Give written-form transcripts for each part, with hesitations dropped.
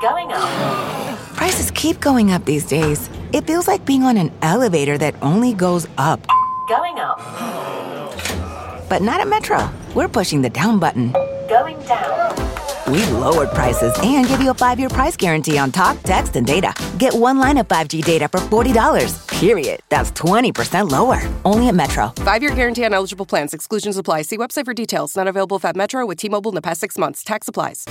Going up. Prices keep going up these days. It feels like being on an elevator that only goes up. Going up. But not at Metro. We're pushing the down button. Going down. We've lowered prices and give you a 5-year price guarantee on talk, text, and data. Get one line of 5G data for $40, period. That's 20% lower. Only at Metro. 5-year guarantee on eligible plans. Exclusions apply. See website for details. Not available at Metro with T-Mobile in the past 6 months. Tax applies.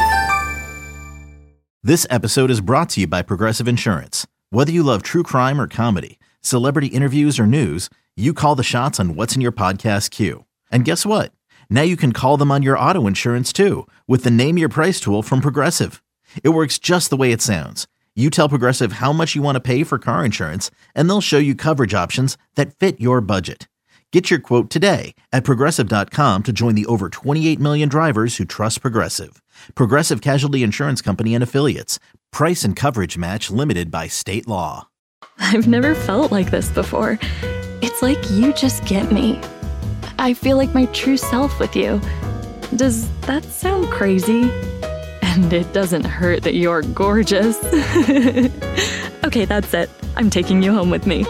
This episode is brought to you by Progressive Insurance. Whether you love true crime or comedy, celebrity interviews or news, you call the shots on what's in your podcast queue. And guess what? Now you can call them on your auto insurance too with the Name Your Price tool from Progressive. It works just the way it sounds. You tell Progressive how much you want to pay for car insurance, and they'll show you coverage options that fit your budget. Get your quote today at Progressive.com to join the over 28 million drivers who trust Progressive. Progressive Casualty Insurance Company and Affiliates. Price and coverage match limited by state law. I've never felt like this before. It's like you just get me. I feel like my true self with you. Does that sound crazy? And it doesn't hurt that you're gorgeous. Okay, that's it. I'm taking you home with me.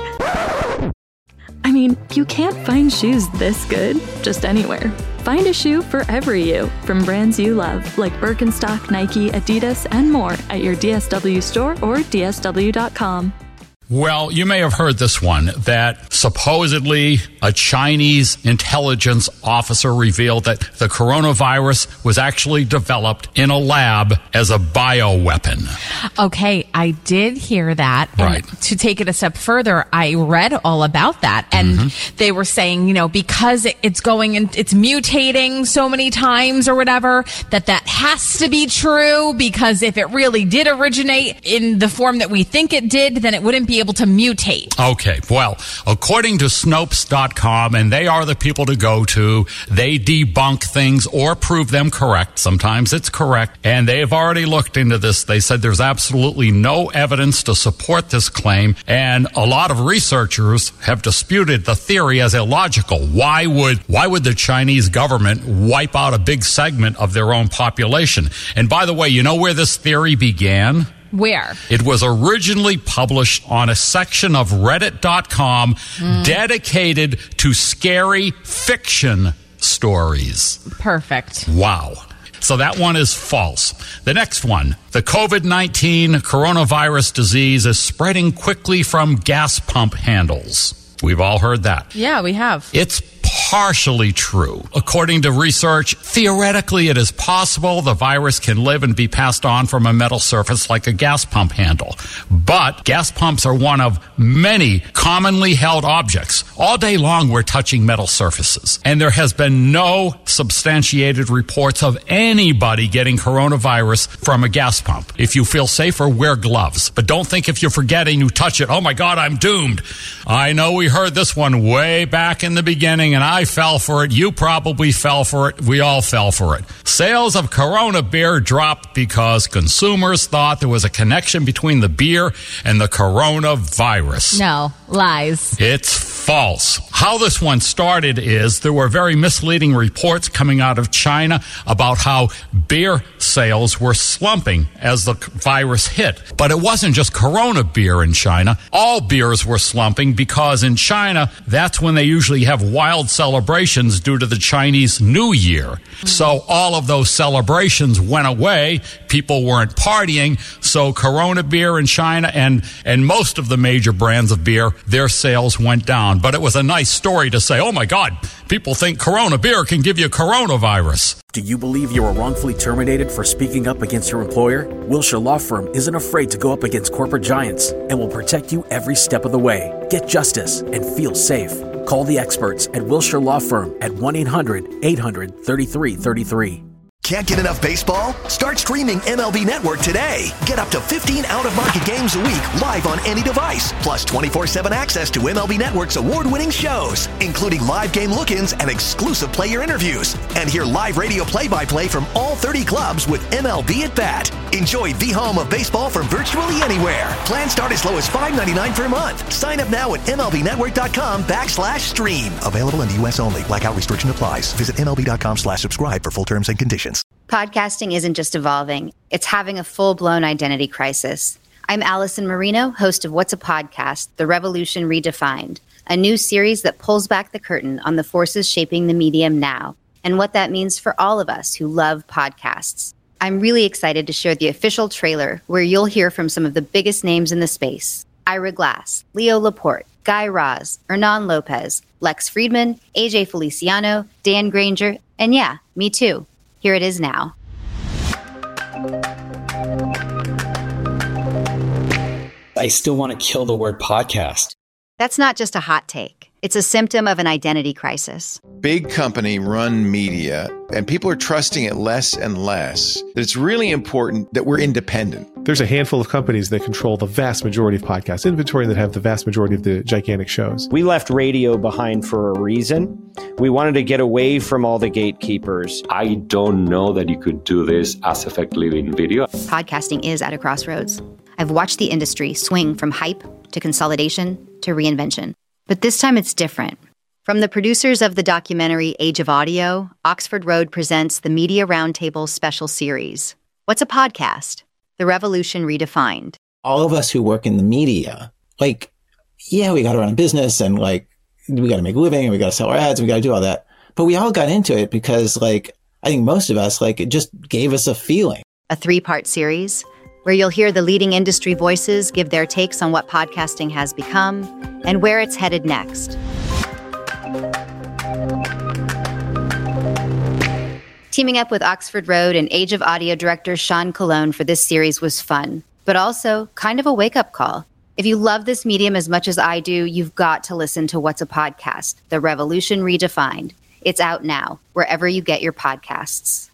I mean, you can't find shoes this good just anywhere. Find a shoe for every you from brands you love, like Birkenstock, Nike, Adidas, and more at your DSW store or DSW.com. Well, you may have heard this one, that supposedly a Chinese intelligence officer revealed that the coronavirus was actually developed in a lab as a bioweapon. Okay, I did hear that. Right. And to take it a step further, I read all about that. And they were saying, you know, because it's going and it's mutating so many times or whatever, that has to be true, because if it really did originate in the form that we think it did, then it wouldn't be able to mutate. Okay, well, according to Snopes.com, and they are the people to go to, they debunk things or prove them correct. Sometimes it's correct. And they've already looked into this. They said there's absolutely no evidence to support this claim. And a lot of researchers have disputed the theory as illogical. Why would the Chinese government wipe out a big segment of their own population? And by the way, you know where this theory began? Where? It was originally published on a section of Reddit.com dedicated to scary fiction stories. Perfect. Wow. So that one is false. The next one, the COVID-19 coronavirus disease is spreading quickly from gas pump handles. We've all heard that. Yeah, we have. It's partially true. According to research, theoretically it is possible the virus can live and be passed on from a metal surface like a gas pump handle. But gas pumps are one of many commonly held objects. All day long we're touching metal surfaces. And there has been no substantiated reports of anybody getting coronavirus from a gas pump. If you feel safer, wear gloves. But don't think if you're forgetting you touch it, oh my God, I'm doomed. I know we heard this one way back in the beginning, and I fell for it. You probably fell for it. We all fell for it. Sales of Corona beer dropped because consumers thought there was a connection between the beer and the coronavirus. No, lies. It's false. How this one started is there were very misleading reports coming out of China about how beer sales were slumping as the virus hit. But it wasn't just Corona beer in China. All beers were slumping because in China, that's when they usually have wild celebrations due to the Chinese New Year. So all of those celebrations went away. People weren't partying. So Corona beer in China and most of the major brands of beer, their sales went down. But it was a nice story to say, oh my God, people think Corona beer can give you coronavirus. Do you believe you were wrongfully terminated for speaking up against your employer? Wilshire Law Firm isn't afraid to go up against corporate giants and will protect you every step of the way. Get justice and feel safe. Call the experts at Wilshire Law Firm at 1-800-800-3333. Can't get enough baseball? Start streaming MLB Network today. Get up to 15 out-of-market games a week live on any device. Plus 24/7 access to MLB Network's award-winning shows, including live game look-ins and exclusive player interviews. And hear live radio play-by-play from all 30 clubs with MLB at Bat. Enjoy the home of baseball from virtually anywhere. Plans start as low as $5.99 per month. Sign up now at MLBnetwork.com/stream. Available in the U.S. only. Blackout restriction applies. Visit MLB.com/subscribe for full terms and conditions. Podcasting isn't just evolving, it's having a full-blown identity crisis. I'm Allison Marino, host of What's a Podcast? The Revolution Redefined, a new series that pulls back the curtain on the forces shaping the medium now and what that means for all of us who love podcasts. I'm really excited to share the official trailer where you'll hear from some of the biggest names in the space. Ira Glass, Leo Laporte, Guy Raz, Hernan Lopez, Lex Friedman, AJ Feliciano, Dan Granger, and yeah, me too. Here it is now. I still want to kill the word podcast. That's not just a hot take. It's a symptom of an identity crisis. Big company run media, and people are trusting it less and less. It's really important that we're independent. There's a handful of companies that control the vast majority of podcast inventory that have the vast majority of the gigantic shows. We left radio behind for a reason. We wanted to get away from all the gatekeepers. I don't know that you could do this as effectively in video. Podcasting is at a crossroads. I've watched the industry swing from hype to consolidation to reinvention. But this time it's different. From the producers of the documentary Age of Audio, Oxford Road presents the Media Roundtable special series. What's a podcast? The Revolution Redefined. All of us who work in the media, we got to run a business and we got to make a living and we got to sell our ads and we got to do all that. But we all got into it because I think most of us, it just gave us a feeling. A 3-part series where you'll hear the leading industry voices give their takes on what podcasting has become and where it's headed next. Teaming up with Oxford Road and Age of Audio director Sean Colon for this series was fun, but also kind of a wake-up call. If you love this medium as much as I do, you've got to listen to What's a Podcast? The Revolution Redefined. It's out now, wherever you get your podcasts.